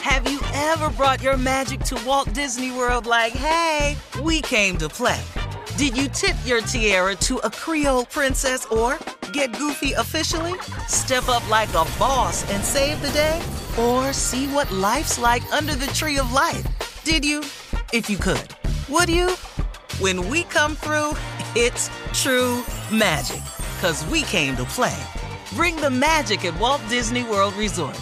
Have you ever brought your magic to Walt Disney World like, hey, we came to play? Did you tip your tiara to a Creole princess or get goofy officially? Step up like a boss and save the day? Or see what life's like under the tree of life? Did you? If you could. Would you? When we come through, it's true magic. 'Cause we came to play. Bring the magic at Walt Disney World Resort.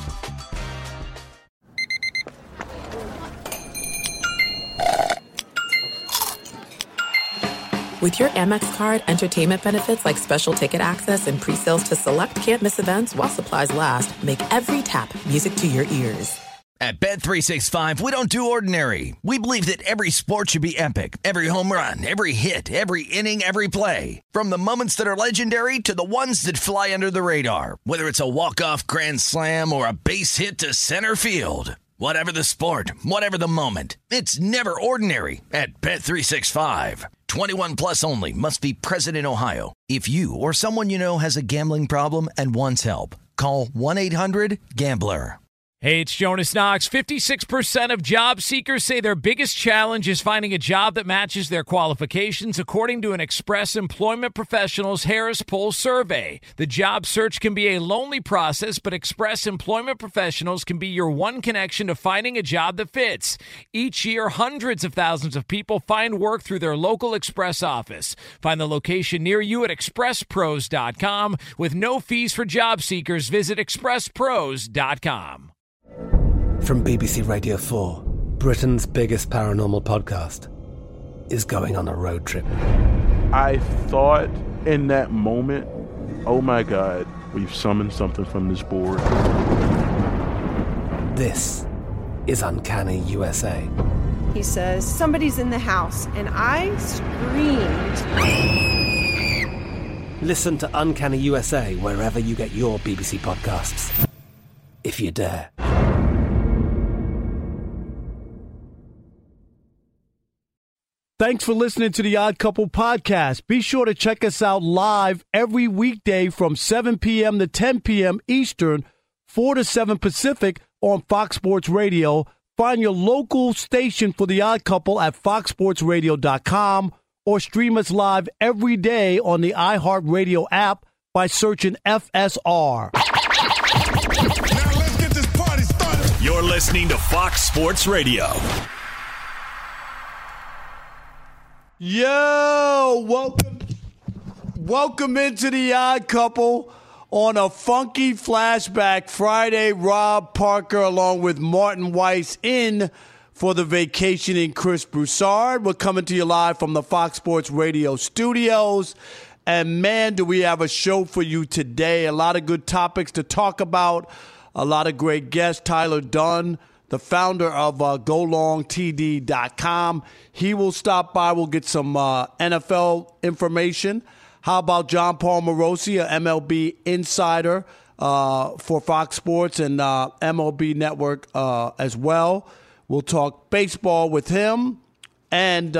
With your Amex card, entertainment benefits like special ticket access and pre-sales to select can't-miss events while supplies last make every tap music to your ears. At Bet365, we don't do ordinary. We believe that every sport should be epic. Every home run, every hit, every inning, every play. From the moments that are legendary to the ones that fly under the radar. Whether it's a walk-off grand slam or a base hit to center field. Whatever the sport, whatever the moment, it's never ordinary at Bet365. 21 plus only. Must be present in Ohio. If you or someone you know has a gambling problem and wants help, call 1-800-GAMBLER. Hey, it's Jonas Knox. 56% of job seekers say their biggest challenge is finding a job that matches their qualifications, according to an Express Employment Professionals Harris Poll survey. The job search can be a lonely process, but Express Employment Professionals can be your one connection to finding a job that fits. Each year, hundreds of thousands of people find work through their local Express office. Find the location near you at expresspros.com. With no fees for job seekers, visit expresspros.com. From BBC Radio 4, Britain's biggest paranormal podcast is going on a road trip. I thought in that moment, oh my God, we've summoned something from this board. This is Uncanny USA. He says, somebody's in the house, and I screamed. Listen to Uncanny USA wherever you get your BBC podcasts, if you dare. Thanks for listening to the Odd Couple podcast. Be sure to check us out live every weekday from 7 p.m. to 10 p.m. Eastern, 4 to 7 Pacific on Fox Sports Radio. Find your local station for the Odd Couple at foxsportsradio.com or stream us live every day on the iHeartRadio app by searching FSR. Now let's get this party started. You're listening to Fox Sports Radio. Yo, welcome into the Odd Couple on a funky flashback Friday. Rob Parker along with Martin Weiss in for the vacationing Chris Broussard. We're coming to you live from the Fox Sports Radio studios. And man, do we have a show for you today. A lot of good topics to talk about. A lot of great guests. Tyler Dunn, the founder of GoLongTD.com. He will stop by. We'll get some NFL information. How about John Paul Morosi, an MLB insider for Fox Sports and MLB Network as well. We'll talk baseball with him. And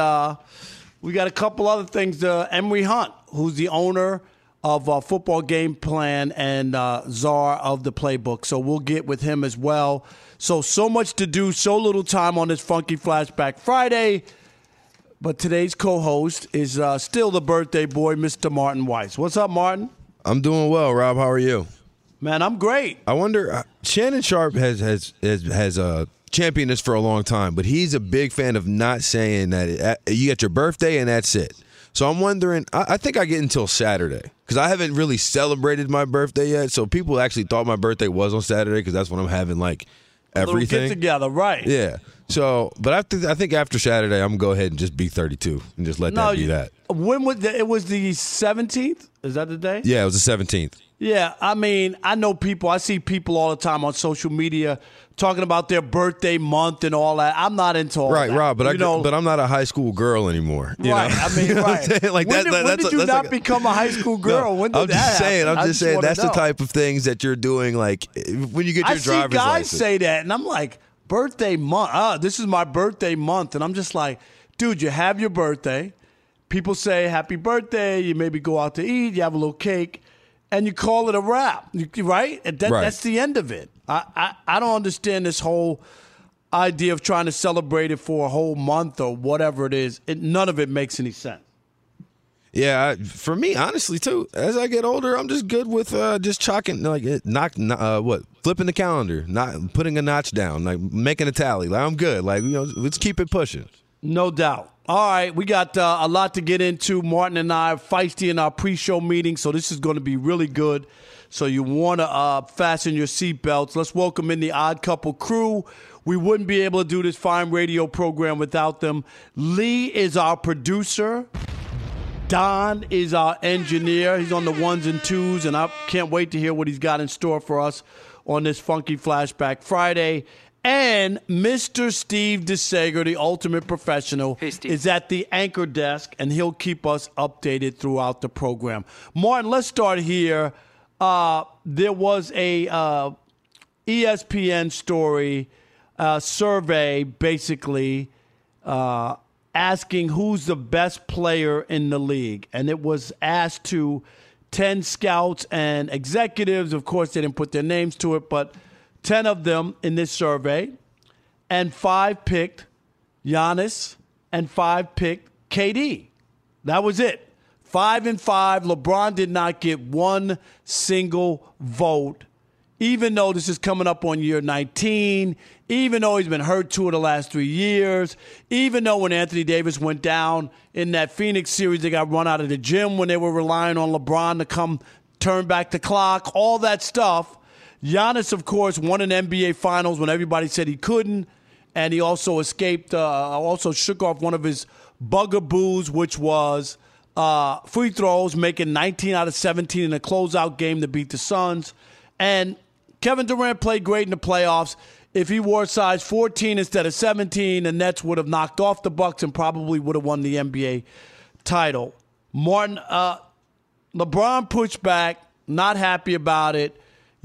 we got a couple other things. Emory Hunt, who's the owner of Football Game Plan and czar of the playbook. So we'll get with him as well. So much to do, so little time on this Funky Flashback Friday. But today's co-host is still the birthday boy, Mr. Martin Weiss. What's up, Martin? I'm doing well, Rob. How are you? Man, I'm great. I wonder, Shannon Sharp has championed this for a long time, but he's a big fan of not saying that you get your birthday and that's it. So I'm wondering, I think I get until Saturday because I haven't really celebrated my birthday yet. So people actually thought my birthday was on Saturday because that's when I'm having like everything. Get together, right? Yeah. So, but I think after Saturday, I'm going to go ahead and just be 32 and just let that be that. When was it was the 17th? Is that the day? Yeah, it was the 17th. Yeah, I mean, I see people all the time on social media talking about their birthday month and all that. I'm not into all that. Right, Rob, but I'm not a high school girl anymore. You right, know? I mean, right. Like when did you not become a high school girl? No, when did that happen? I'm just saying that's the type of things that you're doing, like, when you get your driver's license. I see guys say that, and I'm like, birthday month. This is my birthday month. And I'm just like, dude, you have your birthday. People say happy birthday. You maybe go out to eat. You have a little cake. And you call it a wrap, right? That's the end of it. I don't understand this whole idea of trying to celebrate it for a whole month or whatever it is, none of it makes any sense. Yeah, for me, honestly, too, as I get older, I'm just good with just chalking, flipping the calendar, not putting a notch down, like making a tally. Like, I'm good. Like, let's keep it pushing. No doubt. All right, we got a lot to get into. Martin and I are feisty in our pre-show meeting, so this is going to be really good. So you want to fasten your seatbelts. Let's welcome in the Odd Couple crew. We wouldn't be able to do this fine radio program without them. Lee is our producer. Don is our engineer. He's on the ones and twos, and I can't wait to hear what he's got in store for us on this Funky Flashback Friday. And Mr. Steve DeSager, the ultimate professional, is at the anchor desk, and he'll keep us updated throughout the program. Martin, let's start here. There was a ESPN story, survey, basically, asking who's the best player in the league. And it was asked to 10 scouts and executives. Of course, they didn't put their names to it, but 10 of them in this survey. And 5 picked Giannis and 5 picked KD. That was it. 5 and 5. LeBron did not get one single vote, even though this is coming up on year 19, even though he's been hurt 2 of the last 3 years, even though when Anthony Davis went down in that Phoenix series, they got run out of the gym when they were relying on LeBron to come turn back the clock, all that stuff. Giannis, of course, won an NBA Finals when everybody said he couldn't, and he also escaped, also shook off one of his bugaboos, which was free throws, making 19 out of 17 in a closeout game to beat the Suns. And Kevin Durant played great in the playoffs. If he wore size 14 instead of 17, the Nets would have knocked off the Bucks and probably would have won the NBA title. Martin, LeBron pushed back, not happy about it.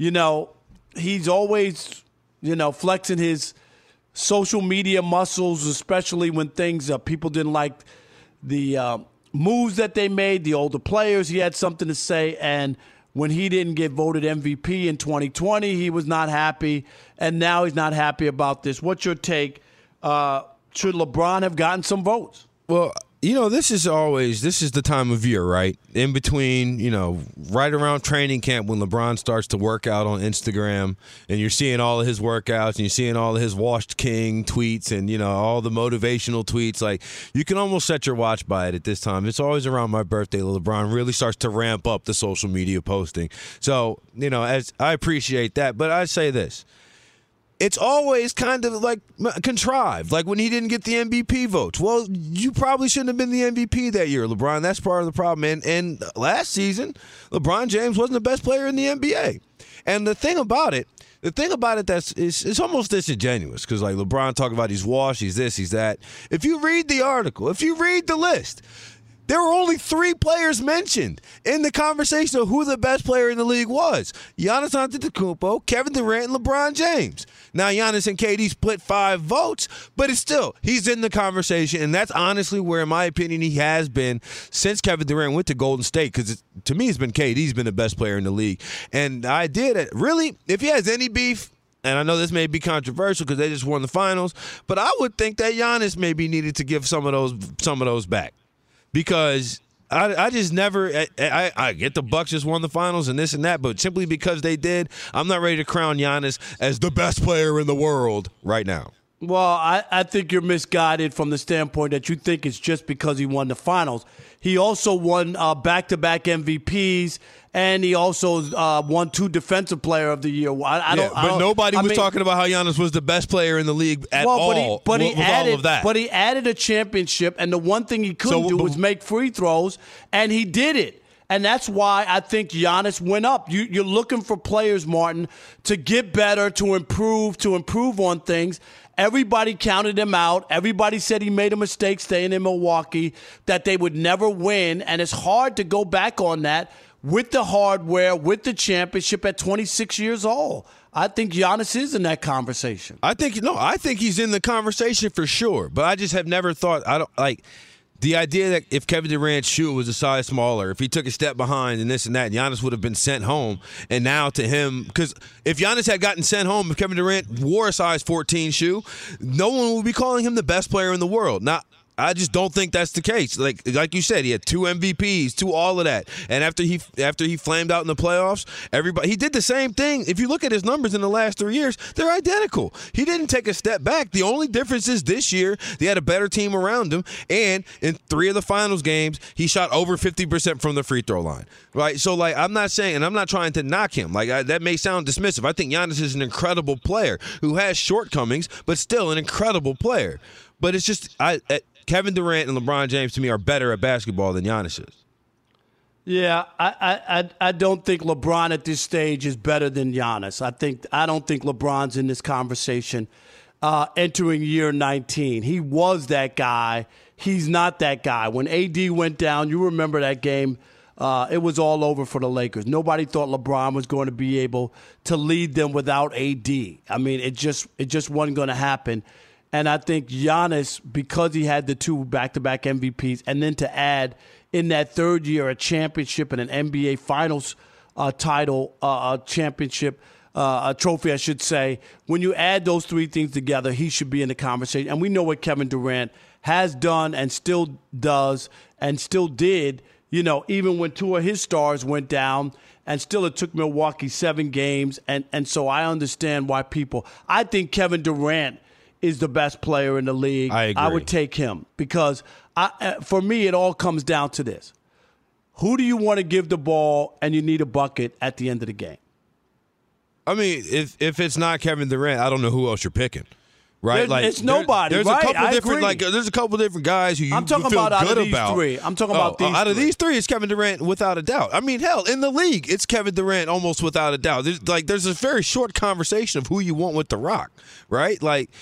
He's always, flexing his social media muscles, especially when things people didn't like the moves that they made, the older players. He had something to say, and when he didn't get voted MVP in 2020, he was not happy, and now he's not happy about this. What's your take? Should LeBron have gotten some votes? Well, this is the time of year, right? In between, right around training camp when LeBron starts to work out on Instagram, and you're seeing all of his workouts and you're seeing all of his Washed King tweets and, all the motivational tweets. Like, you can almost set your watch by it at this time. It's always around my birthday. LeBron really starts to ramp up the social media posting. So, as I appreciate that, but I say this. It's always kind of like contrived, like when he didn't get the MVP votes. Well, you probably shouldn't have been the MVP that year, LeBron. That's part of the problem. And last season, LeBron James wasn't the best player in the NBA. And the thing about it it's almost disingenuous because like LeBron talking about he's washed, he's this, he's that. If you read the article, if you read the list, there were only 3 players mentioned in the conversation of who the best player in the league was. Giannis Antetokounmpo, Kevin Durant, and LeBron James. Now, Giannis and KD split 5 votes, but it's still, he's in the conversation, and that's honestly where, in my opinion, he has been since Kevin Durant went to Golden State, because to me, it's been KD. He's been the best player in the league. And the idea that, really, if he has any beef, and I know this may be controversial because they just won the finals, but I would think that Giannis maybe needed to give some of those back. Because I just never – I get the Bucks just won the finals and this and that, but simply because they did, I'm not ready to crown Giannis as the best player in the world right now. Well, I think you're misguided from the standpoint that you think it's just because he won the finals. He also won back-to-back MVPs, and he also won 2 Defensive Player of the Year. But nobody was talking about how Giannis was the best player in the league at all. All of that. But he added a championship, and the one thing he couldn't do was make free throws, and he did it. And that's why I think Giannis went up. You're looking for players, Martin, to get better, to improve on things. Everybody counted him out. Everybody said he made a mistake staying in Milwaukee, that they would never win. And it's hard to go back on that with the hardware, with the championship at 26 years old. I think Giannis is in that conversation. I think he's in the conversation for sure. But I just have never thought, The idea that if Kevin Durant's shoe was a size smaller, if he took a step behind and this and that, Giannis would have been sent home. And now to him, because if Giannis had gotten sent home, if Kevin Durant wore a size 14 shoe, no one would be calling him the best player in the world. Now, I just don't think that's the case. Like you said, he had 2 MVPs, 2 all of that. And after he flamed out in the playoffs, he did the same thing. If you look at his numbers in the last 3 years, they're identical. He didn't take a step back. The only difference is this year, they had a better team around him. And in 3 of the finals games, he shot over 50% from the free throw line. Right? So, I'm not saying, and I'm not trying to knock him. That may sound dismissive. I think Giannis is an incredible player who has shortcomings, but still an incredible player. But it's just, Kevin Durant and LeBron James, to me, are better at basketball than Giannis is. Yeah, I don't think LeBron at this stage is better than Giannis. I don't think LeBron's in this conversation entering year 19. He was that guy. He's not that guy. When AD went down, you remember that game, it was all over for the Lakers. Nobody thought LeBron was going to be able to lead them without AD. I mean, it just wasn't going to happen. And I think Giannis, because he had the 2 back-to-back MVPs, and then to add in that third year a championship and an NBA Finals title, championship, a trophy, I should say, when you add those 3 things together, he should be in the conversation. And we know what Kevin Durant has done and still does and still did, even when 2 of his stars went down. And still it took Milwaukee 7 games. And so I understand why I think Kevin Durant is the best player in the league. I agree. I would take him because for me, it all comes down to this. Who do you want to give the ball and you need a bucket at the end of the game? I mean, if it's not Kevin Durant, I don't know who else you're picking. Right? It's nobody, there's right? A couple different, there's a couple different guys who you feel good about. I'm talking about out of these 3, it's Kevin Durant without a doubt. I mean, hell, in the league, it's Kevin Durant almost without a doubt. There's a very short conversation of who you want with the rock, right?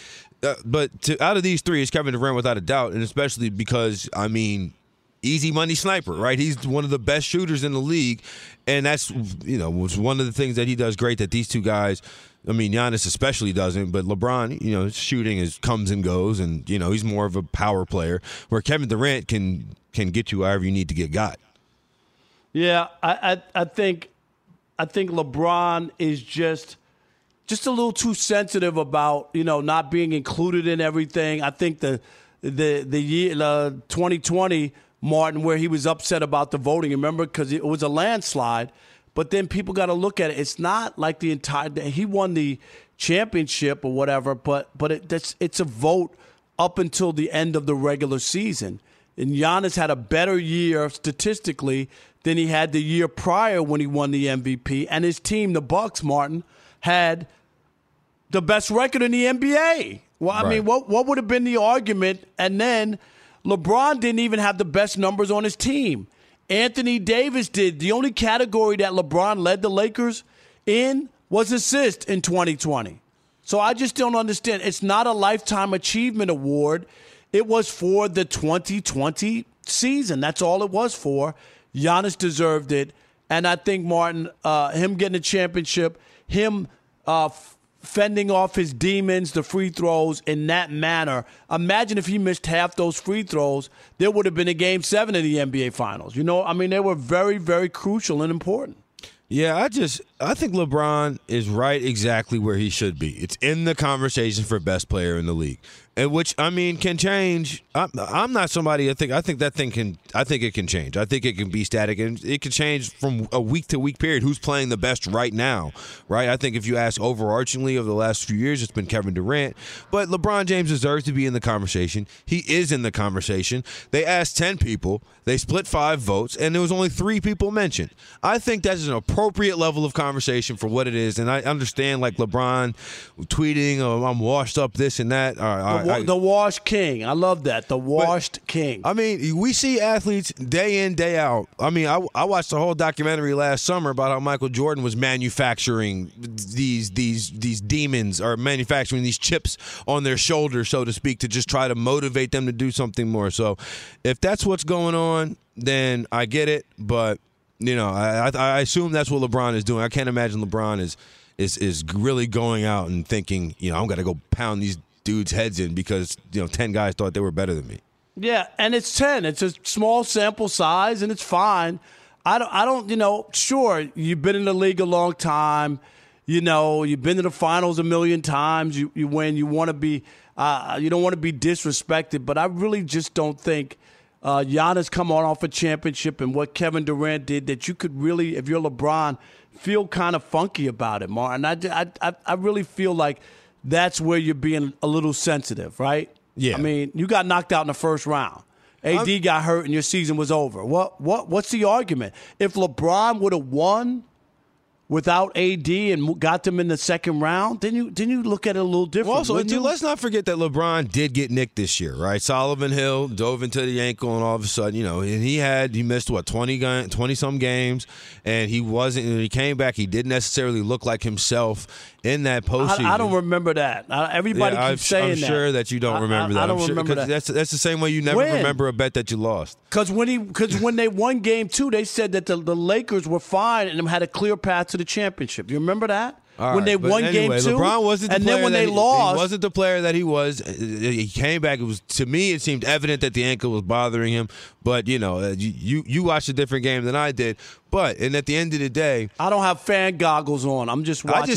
But out of these 3, it's Kevin Durant without a doubt, and especially because, I mean, easy money sniper, right? He's one of the best shooters in the league, and that's, was one of the things that he does great that these 2 guys, I mean, Giannis especially doesn't, but LeBron, his shooting comes and goes, and, he's more of a power player, where Kevin Durant can get you however you need to get got. Yeah, I think LeBron is just a little too sensitive about, not being included in everything. I think the year 2020, Martin, where he was upset about the voting, remember, because it was a landslide. But then people got to look at it. It's not like the entire – he won the championship or whatever, but it's a vote up until the end of the regular season. And Giannis had a better year statistically than he had the year prior when he won the MVP. And his team, the Bucks, Martin, had the best record in the NBA. Well, I mean, what would have been the argument? And then LeBron didn't even have the best numbers on his team. Anthony Davis did. The only category that LeBron led the Lakers in was assist in 2020. So I just don't understand. It's not a Lifetime Achievement Award. It was for the 2020 season. That's all it was for. Giannis deserved it. And I think, Martin, him getting a championship, him fending off his demons, the free throws, in that manner. Imagine if he missed half those free throws, there would have been a Game 7 of the NBA Finals. They were very, very crucial and important. Yeah, I think LeBron is right exactly where he should be. It's in the conversation for best player in the league, and which, I mean, can change. I'm not somebody. I think it can change. I think it can be static, and it can change from a week to week period. Who's playing the best right now? Right. I think if you ask overarchingly over the last few years, it's been Kevin Durant, but LeBron James deserves to be in the conversation. He is in the conversation. They asked 10 people. They split 5 votes, and there was only 3 people mentioned. I think that's an appropriate level of conversation for what it is, and I understand like LeBron tweeting, "Oh, I'm washed up, this and that." The washed king, I love that. The washed king. I mean, we see athletes day in, day out. I mean, I watched the whole documentary last summer about how Michael Jordan was manufacturing these demons, or manufacturing these chips on their shoulders, so to speak, to just try to motivate them to do something more. So, if that's what's going on, then I get it, but. I assume that's what LeBron is doing. I can't imagine LeBron is really going out and thinking, I'm going to go pound these dudes' heads in because 10 guys thought they were better than me. Yeah, and it's 10. It's a small sample size, and it's fine. I don't, sure, you've been in the league a long time. You've been to the finals a million times. You win. You want to be, you don't want to be disrespected. But I really just don't think Giannis coming off a championship and what Kevin Durant did that you could really, if you're LeBron, feel kind of funky about it, Martin. I really feel like that's where you're being a little sensitive, right? Yeah. I mean, you got knocked out in the first round. AD got hurt and your season was over. What's the argument? If LeBron would have won without AD and got them in the second round, then you look at it a little different. Well, also, let's not forget that LeBron did get nicked this year, right? Sullivan Hill dove into the ankle, and all of a sudden, and he missed 20-some games, and he came back. He didn't necessarily look like himself in that postseason. I don't remember that. Everybody keeps saying that. I'm sure that you don't remember that. I don't remember that. That's the same way you never remember a bet that you lost. Because when they won Game 2, they said that the Lakers were fine and had a clear path to the championship. You remember that? When they won Game 2, LeBron wasn't the and player then when they lost, he wasn't the player that he was. He came back. To me, it seemed evident that the ankle was bothering him. But you watched a different game than I did. And at the end of the day, I don't have fan goggles on. I'm just watching.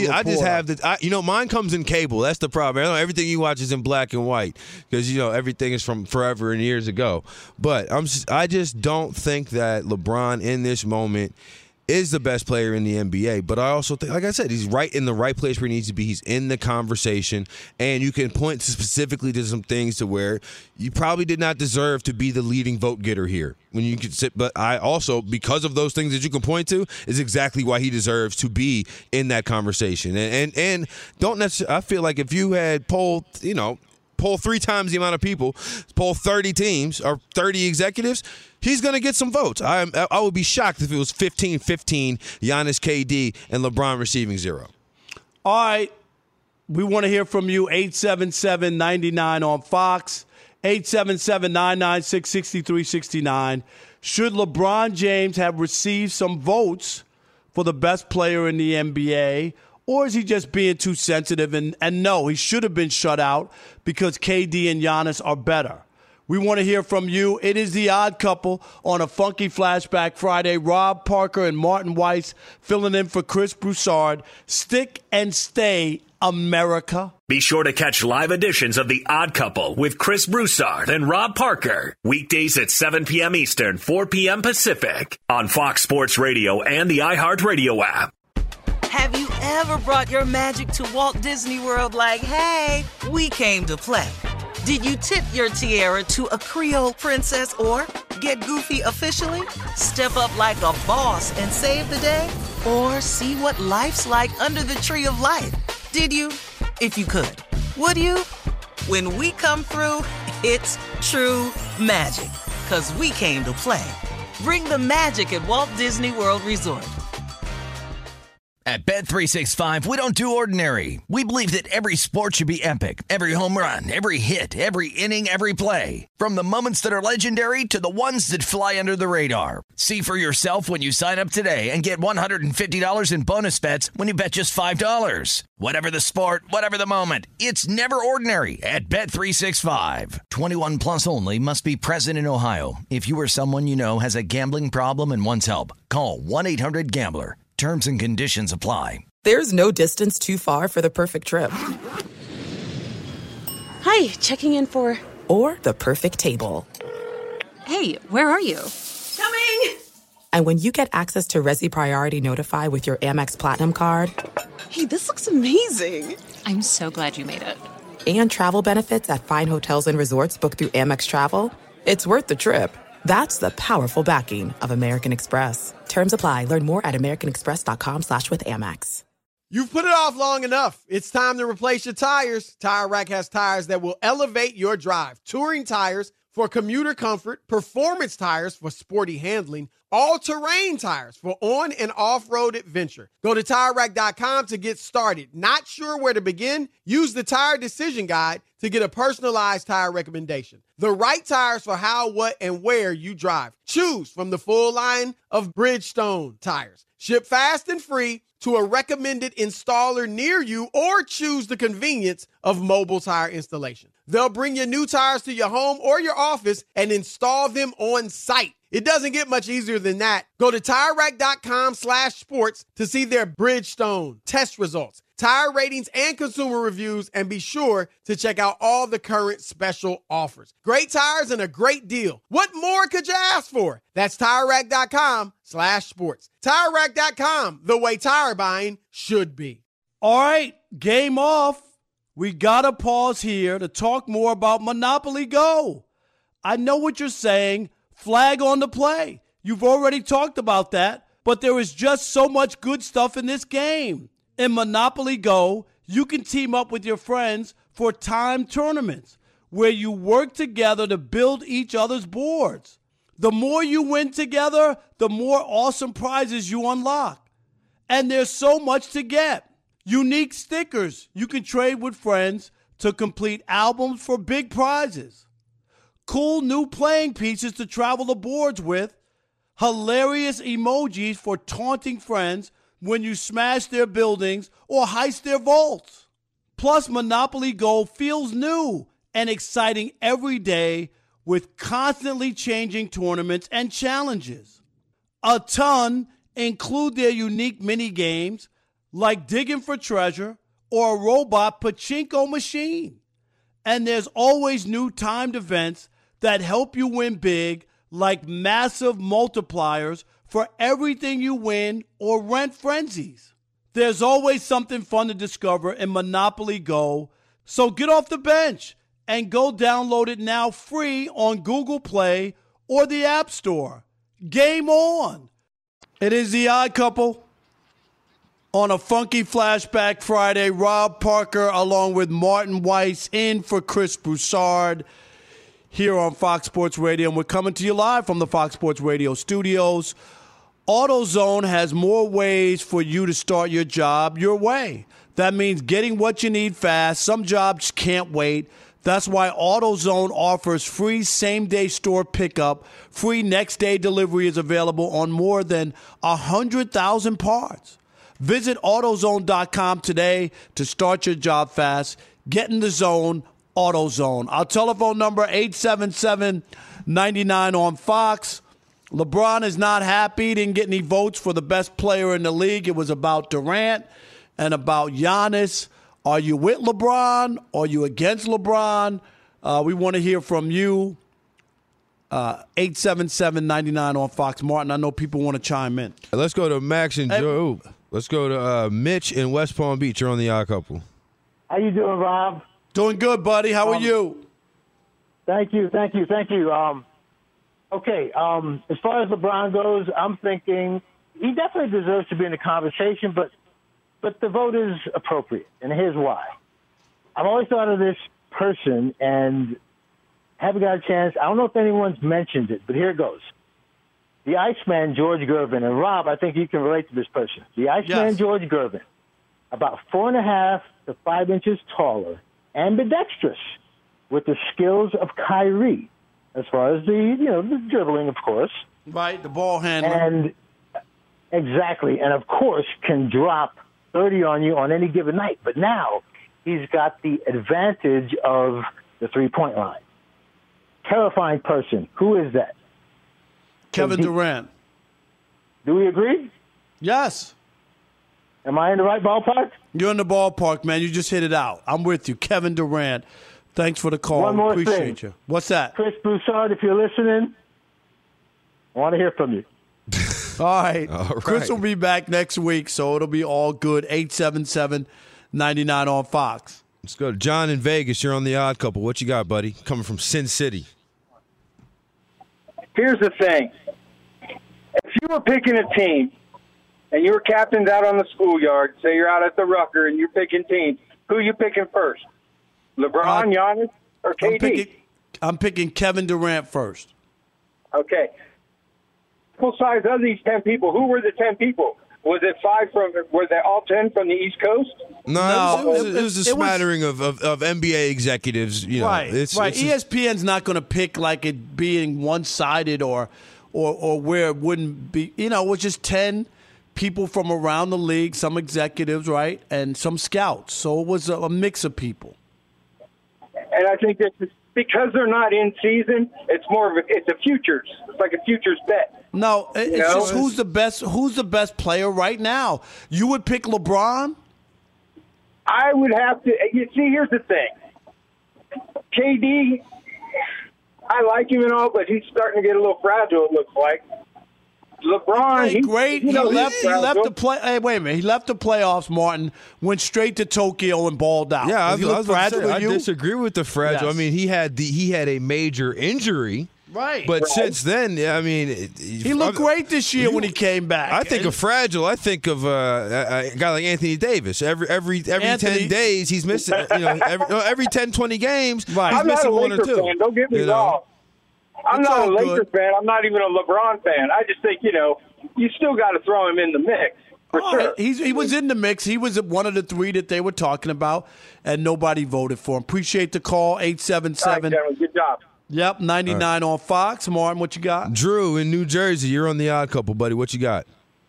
Mine comes in cable. That's the problem. Everything you watch is in black and white because everything is from forever and years ago. But I just don't think that LeBron in this moment is the best player in the NBA. But I also think, like I said, he's right in the right place where he needs to be. He's in the conversation, and you can point specifically to some things to where you probably did not deserve to be the leading vote getter here. When you could sit, but I also, because of those things that you can point to, is exactly why he deserves to be in that conversation. And don't necessarily. I feel like if you had poll 3 times the amount of people, poll 30 teams or 30 executives, he's going to get some votes. I would be shocked if it was 15-15, Giannis, KD, and LeBron receiving 0. All right. We want to hear from you. 877-99 on Fox. 877-996-6369. Should LeBron James have received some votes for the best player in the NBA? Or is he just being too sensitive? And no, he should have been shut out because KD and Giannis are better. We want to hear from you. It is The Odd Couple on a Funky Flashback Friday. Rob Parker and Martin Weiss filling in for Chris Broussard. Stick and stay, America. Be sure to catch live editions of The Odd Couple with Chris Broussard and Rob Parker. Weekdays at 7 p.m. Eastern, 4 p.m. Pacific on Fox Sports Radio and the iHeartRadio app. Have you ever brought your magic to Walt Disney World like, hey, we came to play? Did you tip your tiara to a Creole princess or get goofy officially? Step up like a boss and save the day? Or see what life's like under the tree of life? Did you? If you could. Would you? When we come through, it's true magic. 'Cause we came to play. Bring the magic at Walt Disney World Resort. At Bet365, we don't do ordinary. We believe that every sport should be epic. Every home run, every hit, every inning, every play. From the moments that are legendary to the ones that fly under the radar. See for yourself when you sign up today and get $150 in bonus bets when you bet just $5. Whatever the sport, whatever the moment, it's never ordinary at Bet365. 21 plus only. Must be present in Ohio. If you or someone you know has a gambling problem and wants help, call 1-800-GAMBLER. Terms and conditions apply. There's no distance too far for the perfect trip. Hi, checking in for... Or the perfect table. Hey, where are you? Coming! And when you get access to Resi Priority Notify with your Amex Platinum card... Hey, this looks amazing. I'm so glad you made it. And travel benefits at fine hotels and resorts booked through Amex Travel, it's worth the trip. That's the powerful backing of American Express. Terms apply. Learn more at americanexpress.com/withAmex. You've put it off long enough. It's time to replace your tires. Tire Rack has tires that will elevate your drive. Touring tires for commuter comfort, performance tires for sporty handling, all-terrain tires for on- and off-road adventure. Go to TireRack.com to get started. Not sure where to begin? Use the Tire Decision Guide to get a personalized tire recommendation. The right tires for how, what, and where you drive. Choose from the full line of Bridgestone tires. Ship fast and free to a recommended installer near you, or choose the convenience of mobile tire installation. They'll bring you new tires to your home or your office and install them on site. It doesn't get much easier than that. Go to TireRack.com/sports to see their Bridgestone test results, tire ratings, and consumer reviews, and be sure to check out all the current special offers. Great tires and a great deal. What more could you ask for? That's TireRack.com/sports. TireRack.com, the way tire buying should be. All right, game off. We got to pause here to talk more about Monopoly Go. I know what you're saying. Flag on the play. You've already talked about that, but there is just so much good stuff in this game. In Monopoly Go, you can team up with your friends for timed tournaments where you work together to build each other's boards. The more you win together, the more awesome prizes you unlock. And there's so much to get. Unique stickers you can trade with friends to complete albums for big prizes. Cool new playing pieces to travel the boards with. Hilarious emojis for taunting friends when you smash their buildings or heist their vaults. Plus, Monopoly Go feels new and exciting every day with constantly changing tournaments and challenges. A ton include their unique mini games like digging for treasure or a robot pachinko machine. And there's always new timed events that help you win big, like massive multipliers for everything you win or rent frenzies. There's always something fun to discover in Monopoly Go, so get off the bench and go download it now free on Google Play or the App Store. Game on! It is the Odd Couple on a funky Flashback Friday. Rob Parker along with Martin Weiss in for Chris Broussard here on Fox Sports Radio, and we're coming to you live from the Fox Sports Radio studios. AutoZone has more ways for you to start your job your way. That means getting what you need fast. Some jobs can't wait. That's why AutoZone offers free same-day store pickup. Free next-day delivery is available on more than 100,000 parts. Visit AutoZone.com today to start your job fast. Get in the zone. AutoZone. Our telephone number, 877-99 on Fox. LeBron is not happy. He didn't get any votes for the best player in the league. It was about Durant and about Giannis. Are you with LeBron? Are you against LeBron? We want to hear from you. 877-99 on Fox. Martin, I know people want to chime in. Let's go to Max and Joe. Let's go to Mitch in West Palm Beach. You're on the Odd Couple. How you doing, Rob? Doing good, buddy. How are you? Thank you. Okay, as far as LeBron goes, I'm thinking he definitely deserves to be in the conversation, but the vote is appropriate, and here's why. I've always thought of this person, and haven't got a chance. I don't know if anyone's mentioned it, but here it goes. The Iceman, George Gervin. And, Rob, I think you can relate to this person. The Iceman, George Gervin, about 4.5 to 5 inches taller, ambidextrous, with the skills of Kyrie, as far as the dribbling, of course. Right, the ball handling. And exactly, and of course can drop 30 on you on any given night. But now he's got the advantage of the three-point line. Terrifying person. Who is that? Kevin Durant. Do we agree? Yes. Am I in the right ballpark? You're in the ballpark, man. You just hit it out. I'm with you. Kevin Durant. Thanks for the call. One more Appreciate thing. you. What's that? Chris Broussard, if you're listening, I want to hear from you. All right. Chris will be back next week, so it'll be all good. 877-99 on Fox. Let's go to John in Vegas. You're on the Odd Couple. What you got, buddy? Coming from Sin City. Here's the thing. If you were picking a team and you were captains out on the schoolyard, say you're out at the Rucker and you're picking teams, who are you picking first? LeBron, Giannis, or KD? I'm picking Kevin Durant first. Okay. Full size of these 10 people. Who were the 10 people? Was it 5 from? Were they all 10 from the East Coast? No, it was a smattering of NBA executives. You know, right. ESPN's not going to pick like it being one-sided or where it wouldn't be. You know, it was just 10 people from around the league, some executives, right, and some scouts. So it was a mix of people. And I think that because they're not in season, it's more of it's a futures. It's like a futures bet. No, it's just who's the best player right now. You would pick LeBron? I would have to. You see, here's the thing. KD, I like him and all, but he's starting to get a little fragile, it looks like. LeBron, he's great. He left the play. Hey, wait a minute. He left the playoffs, Martin, went straight to Tokyo and balled out. Yeah, I disagree with the fragile. Yes. I mean, he had a major injury. Right. But since then, I mean, he looked great this year when he came back. I think of fragile. I think of a guy like Anthony Davis. Every 10 days he's missing. Every 10, 20 games, right. I'm not a Lakers fan. Don't get me wrong. I'm not a Lakers fan. I'm not even a LeBron fan. I just think you still got to throw him in the mix for sure. He was in the mix. He was one of the 3 that they were talking about, and nobody voted for him. Appreciate the call. 877. All right, good job. Yep, 99 on Fox. Martin, what you got? Drew in New Jersey. You're on the Odd Couple, buddy. What you got?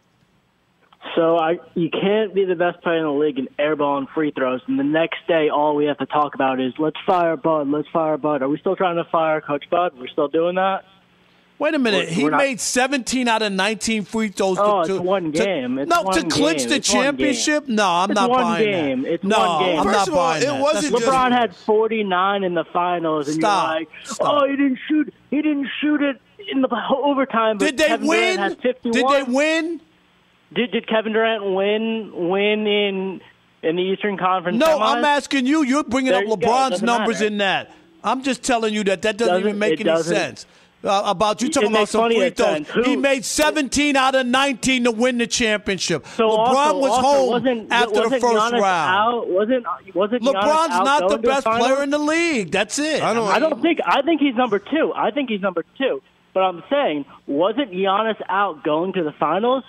So you can't be the best player in the league and airballing free throws, and the next day all we have to talk about is let's fire Bud, let's fire Bud. Are we still trying to fire Coach Bud? We're still doing that? Wait a minute. He made 17 out of 19 free throws. It's one game. To clinch the championship? No, I'm not buying that. It's one game. I'm not buying that. LeBron had 49 in the finals, and you're like, oh, he didn't shoot it in the overtime. But Did they win? Had 51. Did they win? Did Kevin Durant win in the Eastern Conference? No, semis? I'm asking you. You're bringing up LeBron's numbers matter. in that. I'm just telling you that doesn't even make any sense. About you talking about some free throws. He made 17 out of 19 to win the championship. So LeBron was home after the first round. Wasn't LeBron's not the best player in the league. That's it. I think he's number 2. I think he's number 2. But I'm saying, wasn't Giannis out going to the finals?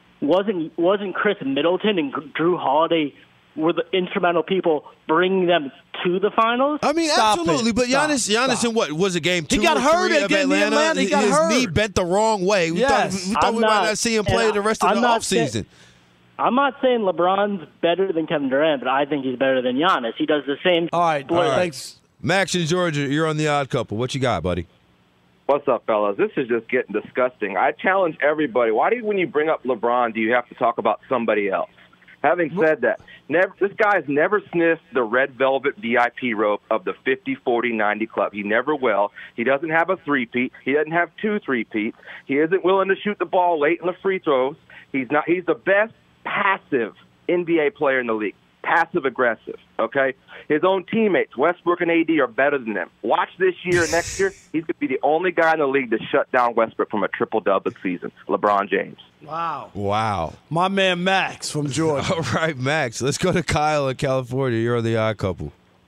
Wasn't Chris Middleton and Drew Holiday were the instrumental people bringing them to the finals? I mean, absolutely. But Giannis in what was a game 2 he got hurt of Atlanta? He got his hurt. knee bent the wrong way. We thought we might not see him play the rest of the offseason. I'm not saying LeBron's better than Kevin Durant, but I think he's better than Giannis. He does the same. All right. Thanks. Max in Georgia, you're on the Odd Couple. What you got, buddy? What's up, fellas? This is just getting disgusting. I challenge everybody. Why when you bring up LeBron, do you have to talk about somebody else? Having said that, this guy's never sniffed the red velvet VIP rope of the 50, 40, 90 club. He never will. He doesn't have a three-peat. He doesn't have 2 three-peats. He isn't willing to shoot the ball late in the free throws. He's the best passive NBA player in the league. Passive-aggressive, okay? His own teammates, Westbrook and AD, are better than him. Watch this year and next year, he's going to be the only guy in the league to shut down Westbrook from a triple-double season, LeBron James. Wow. My man Max from Georgia. All right, Max. Let's go to Kyle in California. You're on the Odd Couple.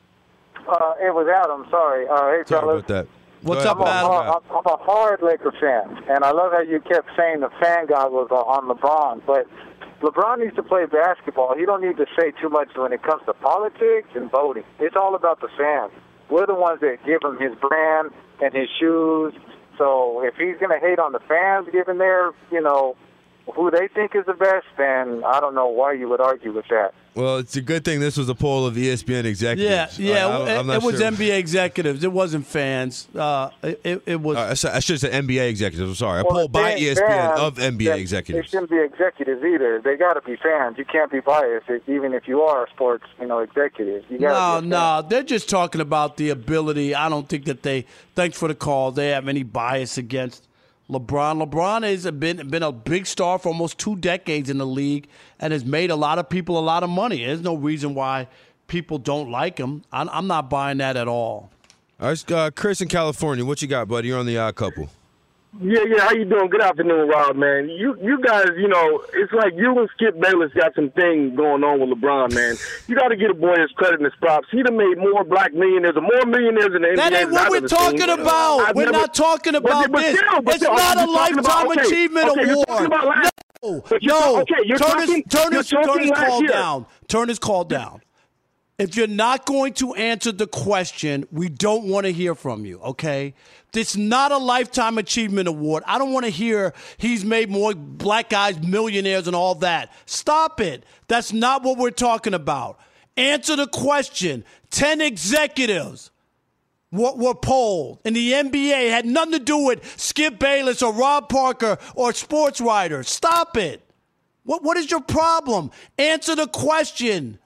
It was Adam. Sorry. Hey, Sorry fellas. about that. What's up, Adam? I'm a hard Laker fan, and I love how you kept saying the fan god was on LeBron, but LeBron needs to play basketball. He don't need to say too much when it comes to politics and voting. It's all about the fans. We're the ones that give him his brand and his shoes. So if he's going to hate on the fans, given their, who they think is the best, then I don't know why you would argue with that. Well, it's a good thing this was a poll of ESPN executives. Yeah. I'm not it was sure. NBA executives. It wasn't fans. It was. I should have said NBA executives. I'm sorry. A poll by ESPN of NBA executives. They shouldn't be executives either. They got to be fans. You can't be biased, even if you are a sports, executive. No. They're just talking about the ability. I don't think that they. Thanks for the call. They have any bias against LeBron. LeBron has been a big star for almost 2 decades in the league and has made a lot of people a lot of money. There's no reason why people don't like him. I'm not buying that at all. All right, Chris in California, what you got, buddy? You're on the Odd Couple. Yeah, how you doing? Good afternoon, Rob, man. You guys, it's like you and Skip Bayless got some thing going on with LeBron, man. You got to get a boy his credit and his props. He done made more black millionaires or more millionaires in the NBA. That ain't what we're talking about. We're not talking about this. It's not a Lifetime Achievement Award. But you're Turn his call year. down. Turn his call down. If you're not going to answer the question, we don't want to hear from you, okay? This is not a Lifetime Achievement Award. I don't want to hear he's made more black guys millionaires and all that. Stop it. That's not what we're talking about. Answer the question. 10 executives were polled in the NBA. Had nothing to do with Skip Bayless or Rob Parker or sports writers. Stop it. What is your problem? Answer the question.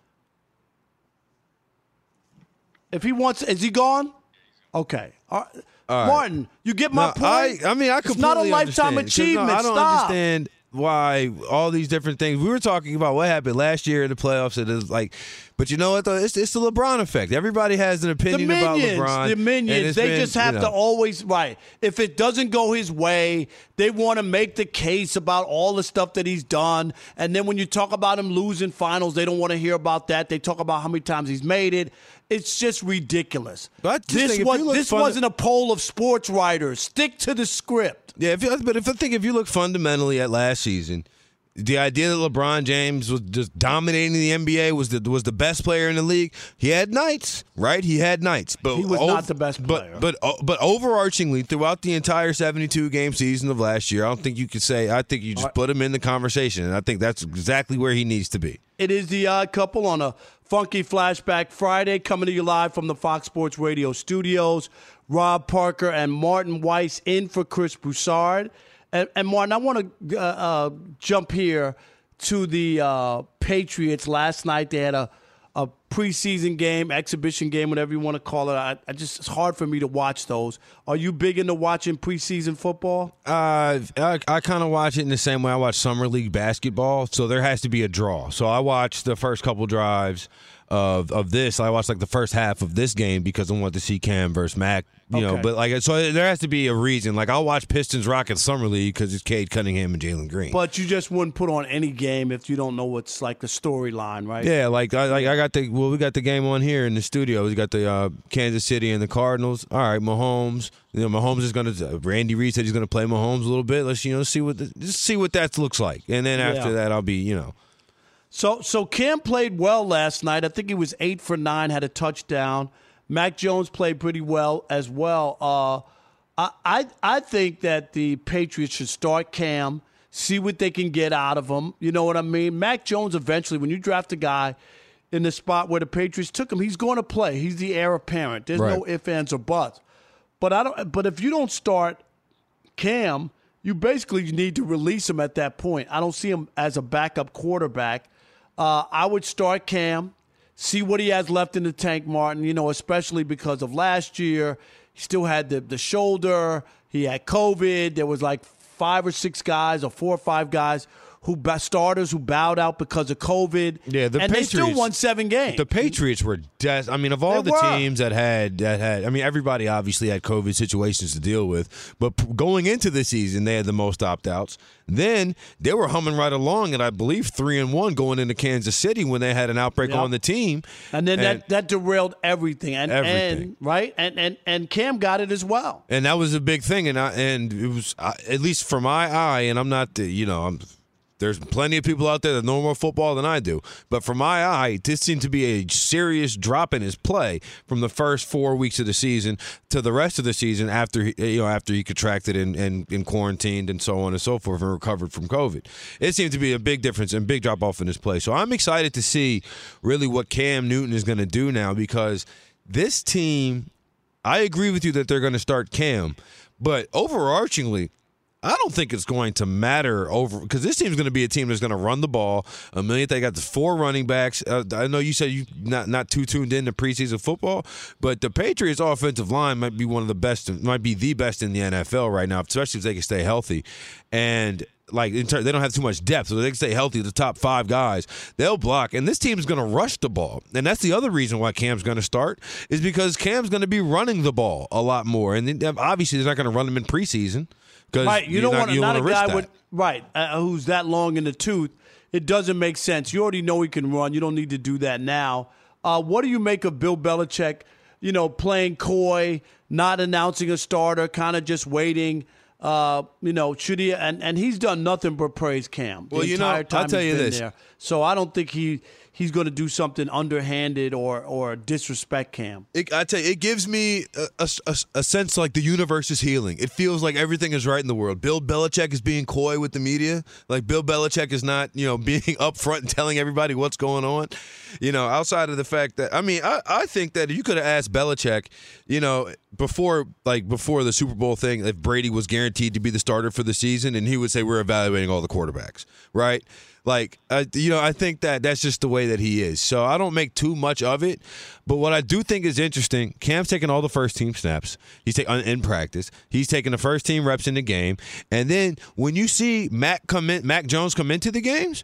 If he wants, is he gone? Okay. All right. Martin, you get my point? I mean, I completely It's not a Lifetime Achievement. I don't Stop. understand why all these different things. We were talking about what happened last year in the playoffs. It is like, but you know what, though? It's the LeBron effect. Everybody has an opinion about LeBron. The minions, they just have to always, right. If it doesn't go his way, they want to make the case about all the stuff that he's done. And then when you talk about him losing finals, they don't want to hear about that. They talk about how many times he's made it. It's just ridiculous. This wasn't a poll of sports writers. Stick to the script. Yeah, if you look fundamentally at last season, the idea that LeBron James was just dominating the NBA, was the best player in the league. He had nights, right? He had nights, but he was not the best player. But overarchingly, throughout the entire 72-game season of last year, I don't think you could say. I think you just put him in the conversation, and I think that's exactly where he needs to be. It is the Odd Couple on a Funky Flashback Friday, coming to you live from the Fox Sports Radio studios. Rob Parker and Martin Weiss in for Chris Broussard. And Martin, I want to jump here to the Patriots. Last night they had a preseason game, exhibition game, whatever you want to call it. It's hard for me to watch those. Are you big into watching preseason football? I kind of watch it in the same way I watch Summer League basketball, so there has to be a draw. So I watch the first couple drives of this. I watched like the first half of this game because I want to see Cam versus Mac. You know, but like, so there has to be a reason. Like, I'll watch Pistons Rockets Summer League because it's Cade Cunningham and Jalen Green. But you just wouldn't put on any game if you don't know what's like the storyline, right? Yeah, we got the game on here in the studio. We got the Kansas City and the Cardinals. All right, Mahomes. You know, Mahomes is going to. Randy Reed said he's going to play Mahomes a little bit. Let's see what that looks like, and then after that, I'll be So Cam played well last night. I think he was 8 for 9, had a touchdown. Mac Jones played pretty well as well. I think that the Patriots should start Cam, see what they can get out of him. You know what I mean? Mac Jones eventually, when you draft a guy in the spot where the Patriots took him, he's going to play. He's the heir apparent. There's no ifs, ands, or buts. But if you don't start Cam, you basically need to release him at that point. I don't see him as a backup quarterback. I would start Cam, see what he has left in the tank, Martin, especially because of last year. He still had the shoulder. He had COVID. There was like 5 or 6 guys or 4 or 5 guys starters who bowed out because of COVID. Yeah, and they still won 7 games. The Patriots were of all the teams that had everybody obviously had COVID situations to deal with, but going into the season they had the most opt-outs. Then they were humming right along, and I believe 3-1 going into Kansas City when they had an outbreak on the team. And then that derailed everything. And Cam got it as well. And that was a big thing. And it was at least for my eye, and I'm not there's plenty of people out there that know more football than I do. But for my eye, this seemed to be a serious drop in his play from the first 4 weeks of the season to the rest of the season after he contracted and quarantined and so on and so forth and recovered from COVID. It seemed to be a big difference and big drop off in his play. So I'm excited to see really what Cam Newton is going to do now, because this team, I agree with you that they're going to start Cam, but overarchingly, I don't think it's going to matter because this team's going to be a team that's going to run the ball. They got the 4 running backs. I know you said you're not too tuned into preseason football, but the Patriots' offensive line might be one of the best, might be the best in the NFL right now, especially if they can stay healthy. And they don't have too much depth, so they can stay healthy. The top 5 guys, they'll block, and this team is going to rush the ball. And that's the other reason why Cam's going to start, is because Cam's going to be running the ball a lot more. And obviously, they're not going to run him in preseason. Right, you don't want a guy who's that long in the tooth. It doesn't make sense. You already know he can run. You don't need to do that now. What do you make of Bill Belichick, playing coy, not announcing a starter, kind of just waiting? should he? And he's done nothing but praise Cam. Well, the entire time I'll tell you this. There. So I don't think he's going to do something underhanded or disrespect Cam. I tell you, it gives me a sense like the universe is healing. It feels like everything is right in the world. Bill Belichick is being coy with the media. Like Bill Belichick is not, being upfront and telling everybody what's going on. Outside of the fact that, I think that you could have asked Belichick, before the Super Bowl thing, if Brady was guaranteed to be the starter for the season, and he would say, we're evaluating all the quarterbacks, right? I think that that's just the way that he is. So I don't make too much of it. But what I do think is interesting, Cam's taking all the first-team snaps. He's in practice. He's taking the first-team reps in the game. And then when you see Mac Jones come into the games,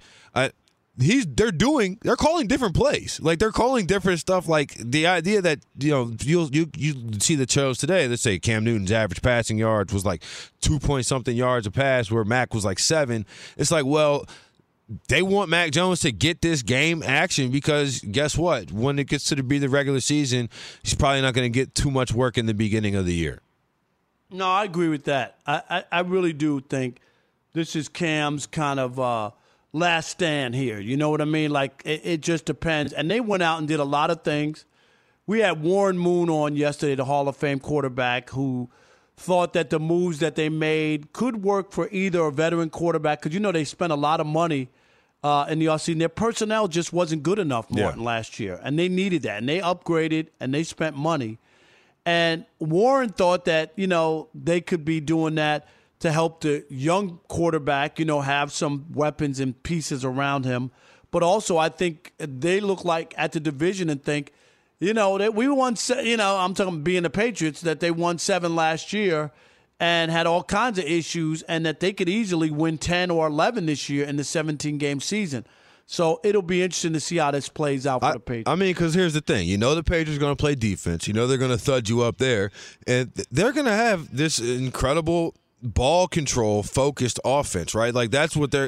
they're calling different plays. Like, they're calling different stuff. Like, the idea that, you see the shows today, let's say Cam Newton's average passing yards was like 2-point-something yards a pass, where Mac was like 7. It's like, well, they want Mac Jones to get this game action because guess what? When it gets to be the regular season, he's probably not going to get too much work in the beginning of the year. No, I agree with that. I really do think this is Cam's kind of last stand here. You know what I mean? Like, it just depends. And they went out and did a lot of things. We had Warren Moon on yesterday, the Hall of Fame quarterback, who thought that the moves that they made could work for either a veteran quarterback because, they spent a lot of money in the offseason. Their personnel just wasn't good enough, Martin, last year, and they needed that. And they upgraded, and they spent money. And Warren thought that, they could be doing that to help the young quarterback, have some weapons and pieces around him. But also I think they look like at the division and think, that we won, I'm talking being the Patriots, that they won 7 last year and had all kinds of issues and that they could easily win 10 or 11 this year in the 17-game season. So it'll be interesting to see how this plays out for the Patriots. Because here's the thing. The Patriots are going to play defense. They're going to thud you up there. And they're going to have this incredible ball control focused offense, right? Like, that's what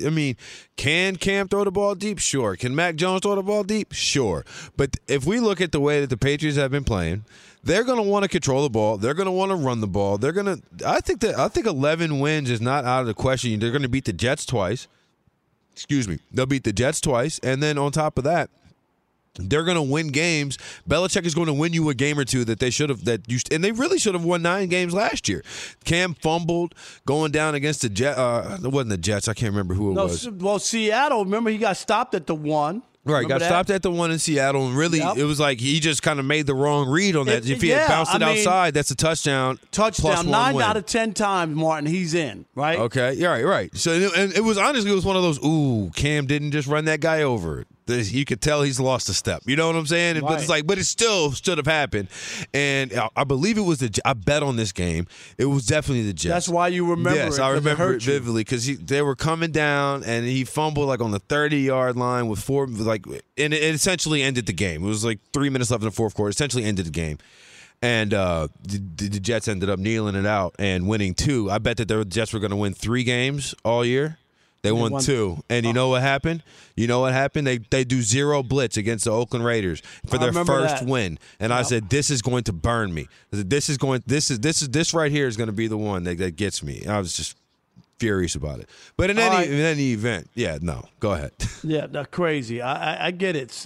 can Cam throw the ball deep? Sure. Can Mac Jones throw the ball deep? Sure. But if we look at the way that the Patriots have been playing, they're going to want to control the ball. They're going to want to run the ball. I think 11 wins is not out of the question. They're going to beat the Jets twice. Excuse me. They'll beat the Jets twice. And then on top of that, they're going to win games. Belichick is going to win you a game or two that they should have, and they really should have won 9 games last year. Cam fumbled going down against the Jets. It wasn't the Jets. I can't remember who it was. Well, Seattle, remember he got stopped at the 1. Right, got stopped at the 1 in Seattle, and really it was like he just kind of made the wrong read on that. If he had bounced it outside, that's a touchdown. Touchdown, 9 out of 10 times, Martin, he's in, right? Okay, yeah, right. So, and it was honestly, it was one of those, Cam didn't just run that guy over. You could tell he's lost a step. You know what I'm saying? Right. But it's like, but it still should have happened. And I believe it was I bet on this game. It was definitely the Jets. That's why you remember it. Yes, I remember it vividly because they were coming down and he fumbled like on the 30-yard line with 4, and it essentially ended the game. It was like 3 minutes left in the fourth quarter. Essentially ended the game. And the Jets ended up kneeling it out and winning 2. I bet that the Jets were going to win 3 games all year. They won 2. And you know what happened? They do 0 blitz against the Oakland Raiders for their first win. And I said, this is going to burn me. This right here is going to be the one that gets me. I was just furious about it. But in any event, go ahead. Yeah, that's crazy. I get it.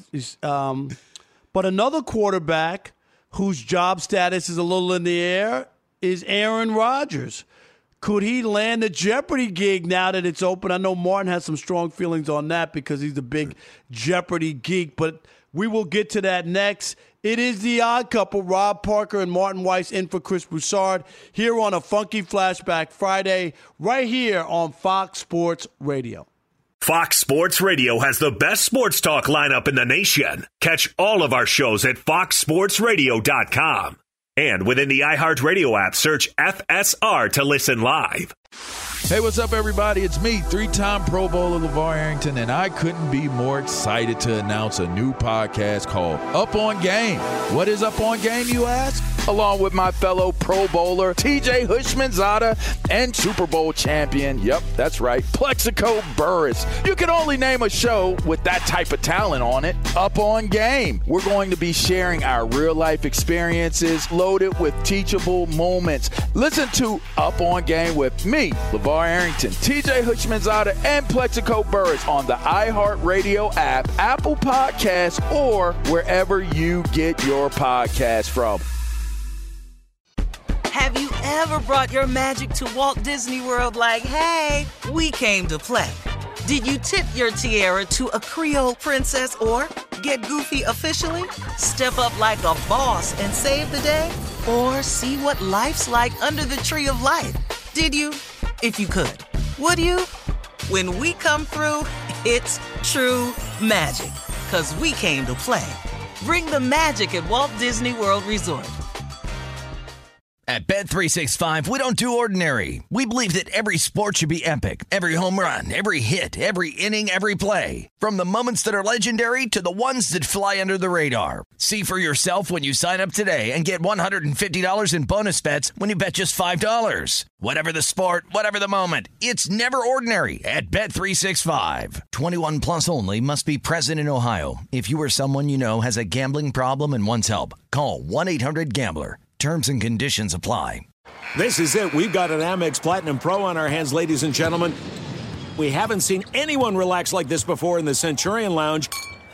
But another quarterback whose job status is a little in the air is Aaron Rodgers. Could he land a Jeopardy gig now that it's open? I know Martin has some strong feelings on that because he's a big Jeopardy geek, but we will get to that next. It is the Odd Couple, Rob Parker and Martin Weiss in for Chris Broussard here on a Funky Flashback Friday right here on Fox Sports Radio. Fox Sports Radio has the best sports talk lineup in the nation. Catch all of our shows at foxsportsradio.com. And within the iHeartRadio app, search FSR to listen live. Hey, what's up, everybody? It's me, three-time Pro Bowler LeVar Arrington, and I couldn't be more excited to announce a new podcast called Up On Game. What is Up On Game, you ask? Along with my fellow Pro Bowler, TJ Houshmandzadeh, and Super Bowl champion, yep, that's right, Plexico Burress. You can only name a show with that type of talent on it. Up On Game. We're going to be sharing our real-life experiences loaded with teachable moments. Listen to Up On Game with me, LeVar Arrington, TJ Houshmandzadeh, and Plexico Burress on the iHeartRadio app, Apple Podcasts, or wherever you get your podcasts from. Have you ever brought your magic to Walt Disney World like, hey, we came to play? Did you tip your tiara to a Creole princess or get goofy officially? Step up like a boss and save the day? Or see what life's like under the tree of life? Did you? If you could. Would you? When we come through, it's true magic. 'Cause we came to play. Bring the magic at Walt Disney World Resort. At Bet365, we don't do ordinary. We believe that every sport should be epic. Every home run, every hit, every inning, every play. From the moments that are legendary to the ones that fly under the radar. See for yourself when you sign up today and get $150 in bonus bets when you bet just $5. Whatever the sport, whatever the moment, it's never ordinary at Bet365. 21 plus only. Must be present in Ohio. If you or someone you know has a gambling problem and wants help, call 1-800-GAMBLER. Terms and conditions apply. This is it. We've got an Amex Platinum Pro on our hands, ladies and gentlemen. We haven't seen anyone relax like this before in the Centurion Lounge.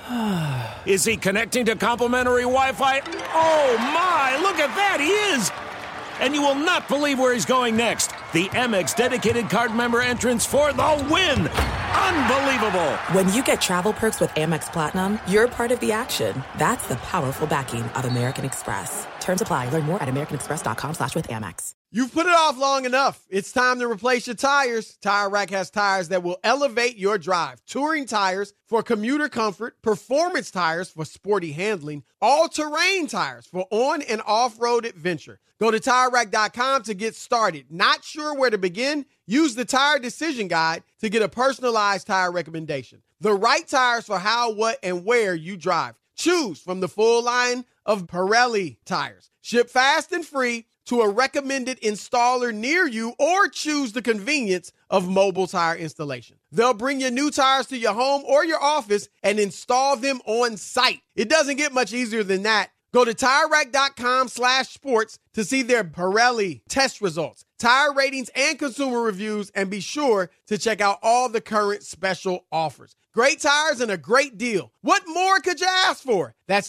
Is he connecting to complimentary Wi-Fi? Oh, my. Look at that. He is. And you will not believe where he's going next. The Amex dedicated card member entrance for the win. Unbelievable. When you get travel perks with Amex Platinum, you're part of the action. That's the powerful backing of American Express. Terms apply. Learn more at americanexpress.com/withAmex. You've put it off long enough. It's time to replace your tires. Tire Rack has tires that will elevate your drive. Touring tires for commuter comfort, performance tires for sporty handling, all-terrain tires for on- and off-road adventure. Go to TireRack.com to get started. Not sure where to begin? Use the Tire Decision Guide to get a personalized tire recommendation. The right tires for how, what, and where you drive. Choose from the full line of Pirelli tires. Ship fast and free to a recommended installer near you, or choose the convenience of mobile tire installation. They'll bring your new tires to your home or your office and install them on site. It doesn't get much easier than that. Go to TireRack.com/sports to see their Pirelli test results, tire ratings, and consumer reviews, and be sure to check out all the current special offers. Great tires and a great deal. What more could you ask for? That's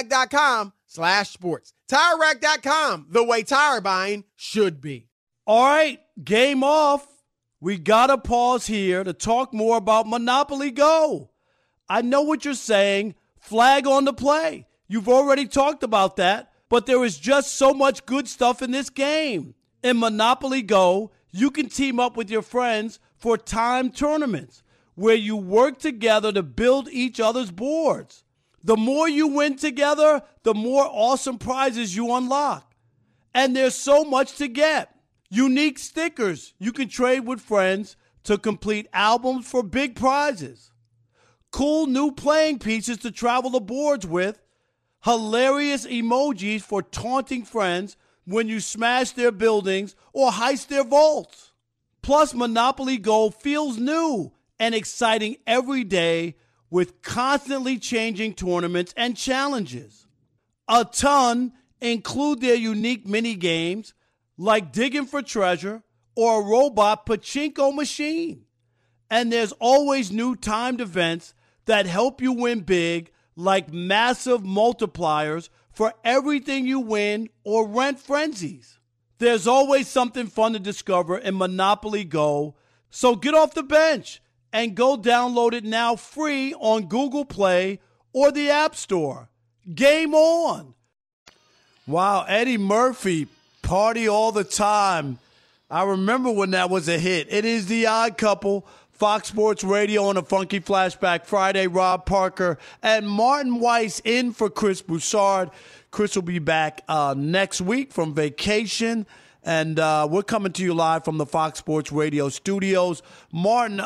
TireRack.com/sports. TireRack.com, the way tire buying should be. All right, game off. We got to pause here to talk more about Monopoly Go. I know what you're saying. Flag on the play. You've already talked about that, but there is just so much good stuff in this game. In Monopoly Go, you can team up with your friends for timed tournaments where you work together to build each other's boards. The more you win together, the more awesome prizes you unlock. And there's so much to get. Unique stickers you can trade with friends to complete albums for big prizes. Cool new playing pieces to travel the boards with. Hilarious emojis for taunting friends when you smash their buildings or heist their vaults. Plus, Monopoly Go feels new and exciting every day with constantly changing tournaments and challenges. A ton include their unique mini games like digging for treasure or a robot pachinko machine. And there's always new timed events that help you win big, like massive multipliers for everything you win or rent frenzies. There's always something fun to discover in Monopoly Go, so get off the bench and go download it now free on Google Play or the App Store. Game on! Wow, Eddie Murphy, Party All the Time. I remember when that was a hit. It is The Odd Couple, Fox Sports Radio on a Funky Flashback Friday. Rob Parker and Martin Weiss in for Chris Broussard. Chris will be back next week from vacation. And we're coming to you live from the Fox Sports Radio studios. Martin,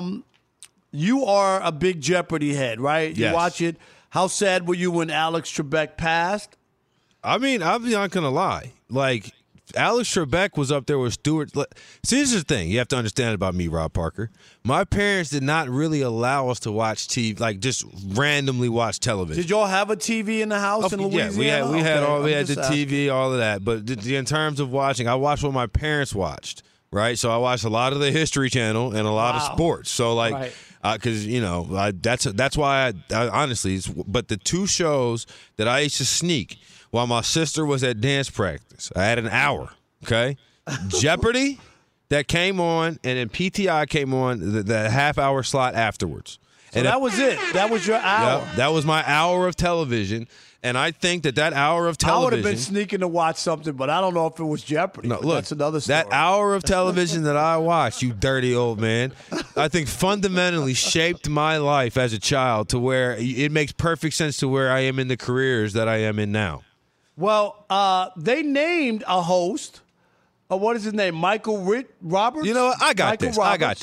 you are a big Jeopardy head, right? Yes. You watch it. How sad were you when Alex Trebek passed? I mean, I'm not going to lie. Like, Alex Trebek was up there with Stewart. See, this is the thing you have to understand about me, Rob Parker. My parents did not really allow us to watch TV, like just randomly watch television. Did y'all have a TV in the house in Louisiana? Yeah, we had the TV, all of that. But in terms of watching, I watched what my parents watched, right? So I watched a lot of the History Channel and a lot of sports. So like, because that's why I honestly. But the two shows that I used to sneak while my sister was at dance practice, I had an hour, okay? Jeopardy that came on, and then PTI came on the half-hour slot afterwards. So that was it. That was your hour. Yeah, that was my hour of television, and I think that hour of television— I would have been sneaking to watch something, but I don't know if it was Jeopardy. No, look, that's another story. That hour of television that I watched, you dirty old man, I think fundamentally shaped my life as a child to where it makes perfect sense to where I am in the careers that I am in now. Well, they named a host. What is his name? Michael Roberts? You know what? I got this,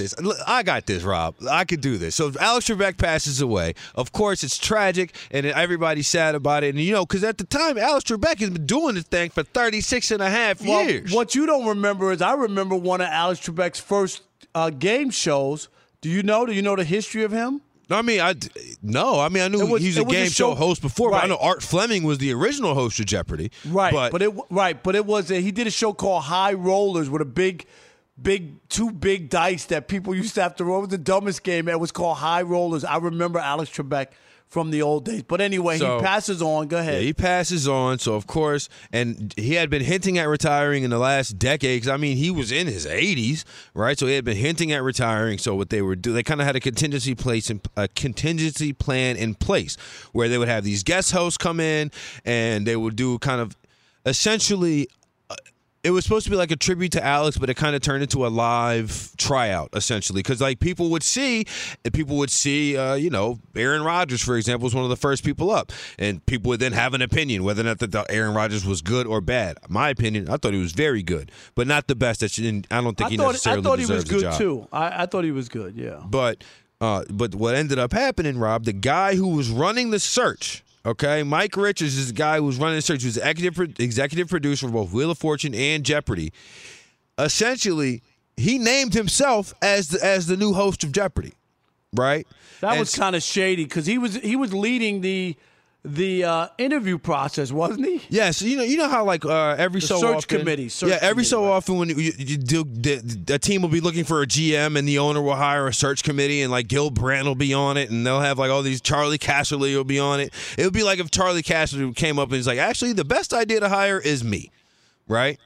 Rob. I could do this. So if Alex Trebek passes away, of course it's tragic, and everybody's sad about it. And, because at the time, Alex Trebek has been doing this thing for 36 and a half years. What you don't remember is I remember one of Alex Trebek's first game shows. Do you know the history of him? No, I mean, I knew he was a game show host before, but I know Art Fleming was the original host of Jeopardy. Right, but it was he did a show called High Rollers with a two big dice that people used to have to roll. It was the dumbest game. It was called High Rollers. I remember Alex Trebek from the old days. But anyway, he passes on. Go ahead. Yeah, he passes on. So, of course, and he had been hinting at retiring in the last decade. Because, I mean, he was in his 80s, right? So he had been hinting at retiring. So what they would do, they kind of had a contingency plan in place where they would have these guest hosts come in and they would do kind of essentially it was supposed to be like a tribute to Alex, but it kind of turned into a live tryout, essentially. Because, like, people would see, Aaron Rodgers, for example, was one of the first people up. And people would then have an opinion, whether or not that Aaron Rodgers was good or bad. My opinion, I thought he was very good, but not the best. I don't think he necessarily deserves the job. I thought he was good, too. I thought he was good, yeah. But what ended up happening, Rob, the guy who was running the search— okay, Mike Richards is the guy who was running the search. He was the executive producer for both Wheel of Fortune and Jeopardy. Essentially, he named himself as the new host of Jeopardy, right? That was kind of shady because he was leading the interview process, wasn't he? Yes, you know how like every so search often, committee. Often when you do, a team will be looking for a GM and the owner will hire a search committee and like Gil Brandt will be on it and they'll have like all these Charlie Casserly will be on it. It would be like if Charlie Casserly came up and he's like, actually, the best idea to hire is me, right?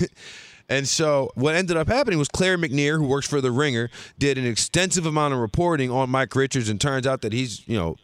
And so what ended up happening was Claire McNear, who works for The Ringer, did an extensive amount of reporting on Mike Richards, and turns out that he's,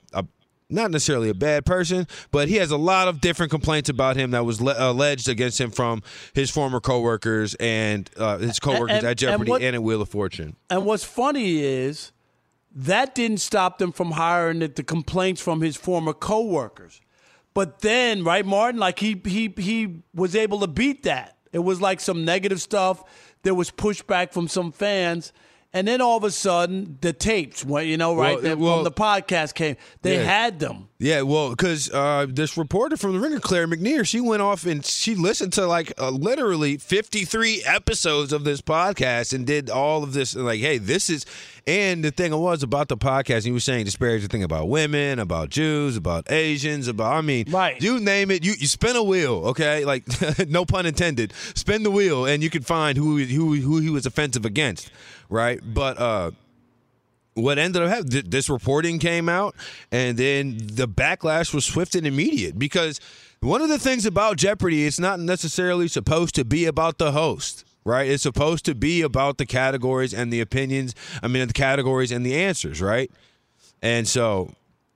not necessarily a bad person, but he has a lot of different complaints about him that was alleged against him from his former coworkers and his coworkers at Jeopardy and at Wheel of Fortune. And what's funny is that didn't stop them from hiring the complaints from his former coworkers. But then, right, Martin, like he was able to beat that. It was like some negative stuff. There was pushback from some fans. And then all of a sudden, the tapes, from the podcast came. They had them. Yeah, well, because this reporter from The Ringer, Claire McNear, she went off and she listened to literally 53 episodes of this podcast and did all of this. Like, hey, this is. And the thing was about the podcast, he was saying disparaging thing about women, about Jews, about Asians, you name it, you spin a wheel, okay? Like, no pun intended. Spin the wheel, and you can find who he was offensive against, right? But what ended up happening, this reporting came out, and then the backlash was swift and immediate because one of the things about Jeopardy, it's not necessarily supposed to be about the host. Right, it's supposed to be about the categories and the opinions. The categories and the answers, right? And so,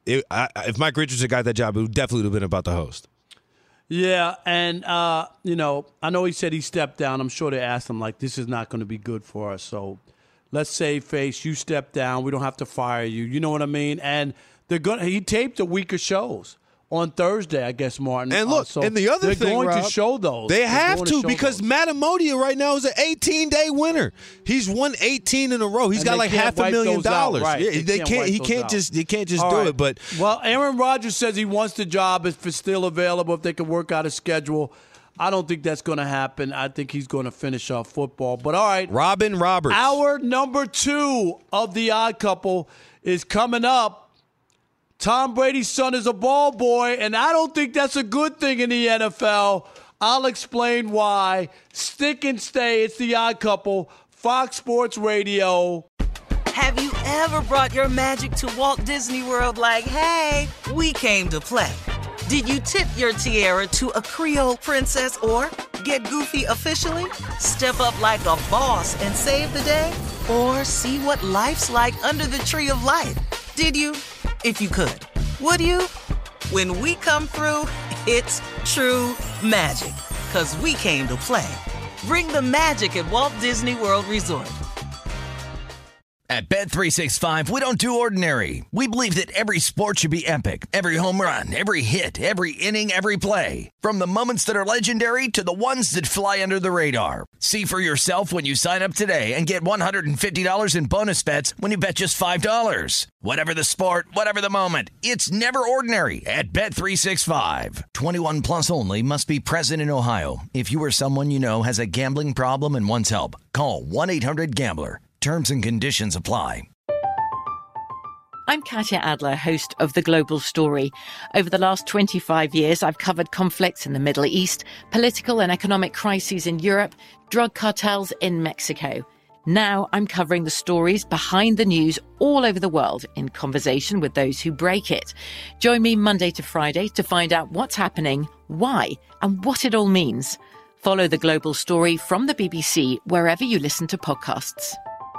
if Mike Richards had got that job, it would definitely have been about the host. Yeah, and I know he said he stepped down. I'm sure they asked him like, "This is not going to be good for us." So, let's save face. You step down. We don't have to fire you. You know what I mean? And he taped the weaker shows. on Thursday, I guess, Martin. And look, so and the other they're thing, going Rob, to show those. They have going to show because those. Matamodia right now is an 18-day winner. He's won 18 in a row. He's And got they like can't wipe those out, $500,000. right. Yeah, They can't wipe He those can't out. just. You can't just All do right. it. But well, Aaron Rodgers says he wants the job if it's still available. If they can work out a schedule, I don't think that's going to happen. I think he's going to finish off football. But all right, Robin Roberts, our number 2 of the Odd Couple is coming up. Tom Brady's son is a ball boy, and I don't think that's a good thing in the NFL. I'll explain why. Stick and stay. It's the Odd Couple, Fox Sports Radio. Have you ever brought your magic to Walt Disney World like, hey, we came to play? Did you tip your tiara to a Creole princess or get goofy officially? Step up like a boss and save the day? Or see what life's like under the tree of life? Did you? If you could. Would you? When we come through, it's true magic. 'Cause we came to play. Bring the magic at Walt Disney World Resort. At Bet365, we don't do ordinary. We believe that every sport should be epic. Every home run, every hit, every inning, every play. From the moments that are legendary to the ones that fly under the radar. See for yourself when you sign up today and get $150 in bonus bets when you bet just $5. Whatever the sport, whatever the moment, it's never ordinary at Bet365. 21 plus only. Must be present in Ohio. If you or someone you know has a gambling problem and wants help, call 1-800-GAMBLER. Terms and conditions apply. I'm Katya Adler, host of The Global Story. Over the last 25 years, I've covered conflicts in the Middle East, political and economic crises in Europe, drug cartels in Mexico. Now I'm covering the stories behind the news all over the world in conversation with those who break it. Join me Monday to Friday to find out what's happening, why, and what it all means. Follow The Global Story from the BBC wherever you listen to podcasts.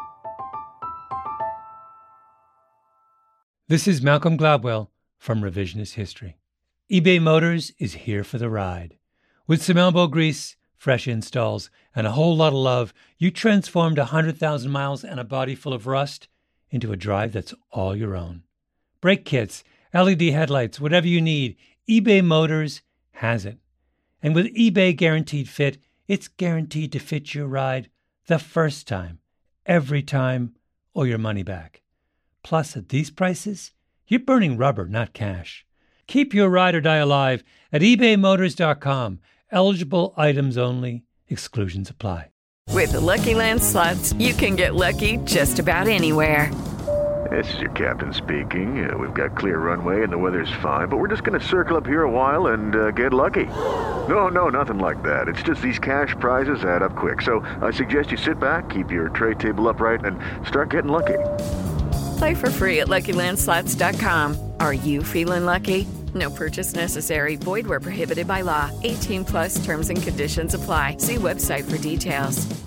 This is Malcolm Gladwell from Revisionist History. eBay Motors is here for the ride. With some elbow grease, fresh installs, and a whole lot of love, you transformed 100,000 miles and a body full of rust into a drive that's all your own. Brake kits, LED headlights, whatever you need, eBay Motors has it. And with eBay Guaranteed Fit, it's guaranteed to fit your ride the first time, every time, or your money back. Plus, at these prices, you're burning rubber, not cash. Keep your ride or die alive at ebaymotors.com. Eligible items only. Exclusions apply. With the Lucky Land Slots, you can get lucky just about anywhere. This is your captain speaking. We've got clear runway and the weather's fine, but we're just going to circle up here a while and get lucky. No, nothing like that. It's just these cash prizes add up quick. So I suggest you sit back, keep your tray table upright, and start getting lucky. Play for free at LuckyLandSlots.com. Are you feeling lucky? No purchase necessary. Void where prohibited by law. 18 plus terms and conditions apply. See website for details.